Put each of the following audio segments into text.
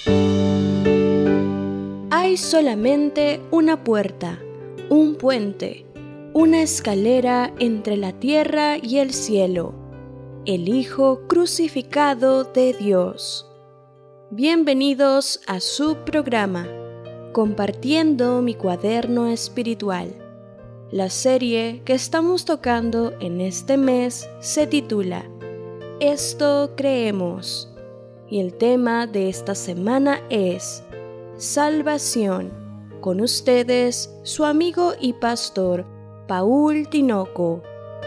Hay solamente una puerta, un puente, una escalera entre la tierra y el cielo, el Hijo crucificado de Dios. Bienvenidos a su programa, Compartiendo mi cuaderno espiritual. La serie que estamos tocando en este mes se titula Esto creemos, y el tema de esta semana es Salvación. Con ustedes, su amigo y pastor, Paul Tinoco.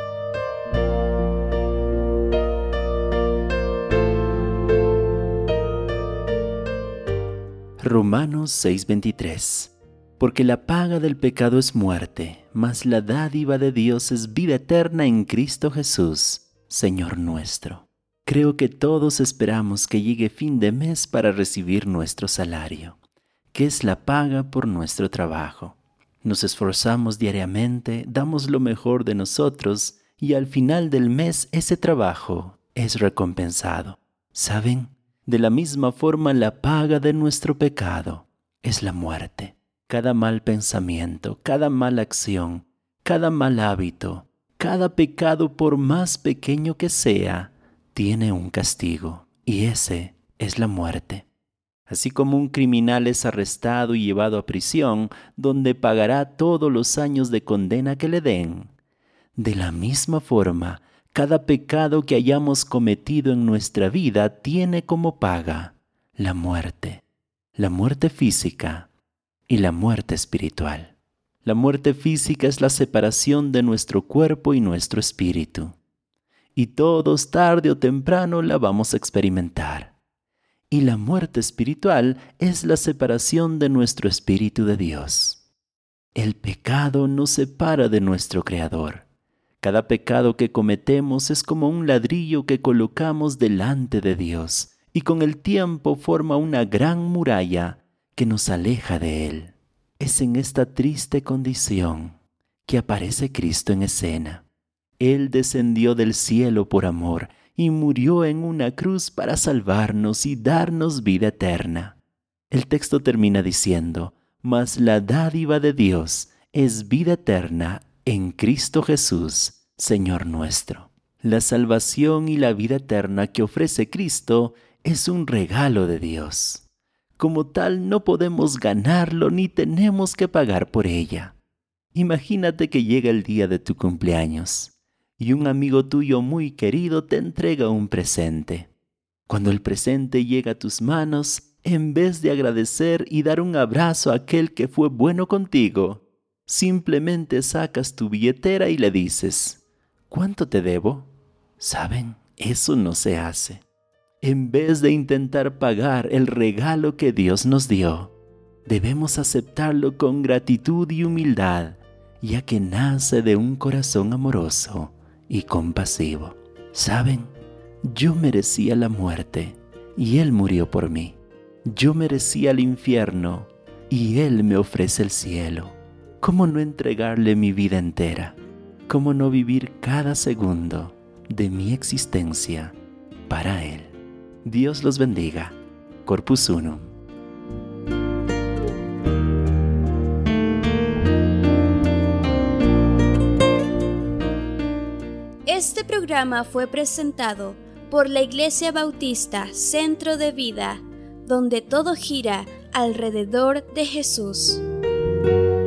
Romanos 6:23. Porque la paga del pecado es muerte, mas la dádiva de Dios es vida eterna en Cristo Jesús, Señor nuestro. Creo que todos esperamos que llegue fin de mes para recibir nuestro salario, que es la paga por nuestro trabajo. Nos esforzamos diariamente, damos lo mejor de nosotros y al final del mes ese trabajo es recompensado. ¿Saben? De la misma forma la paga de nuestro pecado es la muerte. Cada mal pensamiento, cada mala acción, cada mal hábito, cada pecado por más pequeño que sea, tiene un castigo, y ese es la muerte. Así como un criminal es arrestado y llevado a prisión, donde pagará todos los años de condena que le den, de la misma forma, cada pecado que hayamos cometido en nuestra vida tiene como paga la muerte física y la muerte espiritual. La muerte física es la separación de nuestro cuerpo y nuestro espíritu. Y todos tarde o temprano la vamos a experimentar. Y la muerte espiritual es la separación de nuestro espíritu de Dios. El pecado nos separa de nuestro Creador. Cada pecado que cometemos es como un ladrillo que colocamos delante de Dios y con el tiempo forma una gran muralla que nos aleja de Él. Es en esta triste condición que aparece Cristo en escena. Él descendió del cielo por amor y murió en una cruz para salvarnos y darnos vida eterna. El texto termina diciendo, mas la dádiva de Dios es vida eterna en Cristo Jesús, Señor nuestro. La salvación y la vida eterna que ofrece Cristo es un regalo de Dios. Como tal, no podemos ganarlo ni tenemos que pagar por ella. Imagínate que llega el día de tu cumpleaños y un amigo tuyo muy querido te entrega un presente. Cuando el presente llega a tus manos, en vez de agradecer y dar un abrazo a aquel que fue bueno contigo, simplemente sacas tu billetera y le dices, ¿cuánto te debo? ¿Saben? Eso no se hace. En vez de intentar pagar el regalo que Dios nos dio, debemos aceptarlo con gratitud y humildad, ya que nace de un corazón amoroso y compasivo. ¿Saben? Yo merecía la muerte y Él murió por mí. Yo merecía el infierno y Él me ofrece el cielo. ¿Cómo no entregarle mi vida entera? ¿Cómo no vivir cada segundo de mi existencia para Él? Dios los bendiga. Corpus Unum. Este programa fue presentado por la Iglesia Bautista Centro de Vida, donde todo gira alrededor de Jesús.